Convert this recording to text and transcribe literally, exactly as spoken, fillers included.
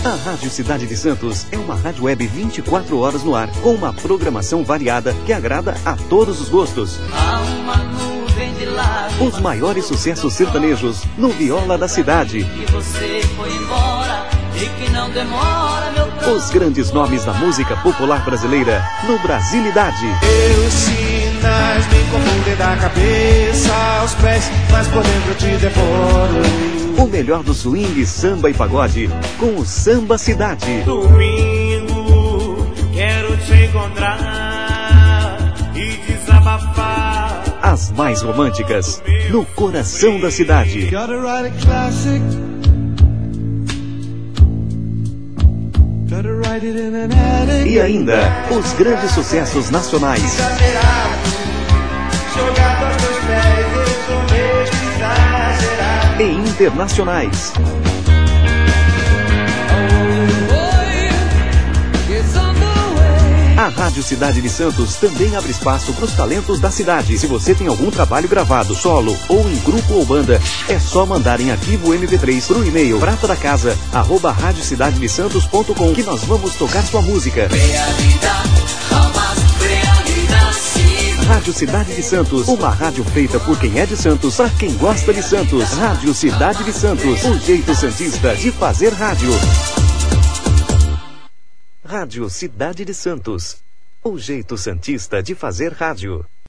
A Rádio Cidade de Santos é uma rádio web vinte e quatro horas no ar, com uma programação variada que agrada a todos os gostos. Há uma nuvem de lágrimas, os maiores sucessos sertanejos no Viola da Cidade. que você foi embora e que não demora, meu pranto. Os grandes nomes da música popular brasileira no Brasilidade. Meus sinais me confundem da cabeça aos pés, mas por dentro eu te devoro. O melhor do swing, samba e pagode com o Samba Cidade. Domingo, quero te encontrar e desabafar. As mais românticas no coração da cidade. Gotta write a classic. Gotta write it in an attic. E ainda os grandes sucessos nacionais. Exagerado, jogado aos teus pés, eu sou mesmo exagerado. E internacionais. A Rádio Cidade de Santos também abre espaço para os talentos da cidade. Se você tem algum trabalho gravado, solo ou em grupo ou banda, é só mandar em arquivo M P três para o e-mail prata da casa arroba rádio cidade de santos ponto com que nós vamos tocar sua música. Rádio Cidade de Santos, uma rádio feita por quem é de Santos, para quem gosta de Santos. Rádio Cidade de Santos, o jeito santista de fazer rádio. Rádio Cidade de Santos, o jeito santista de fazer rádio.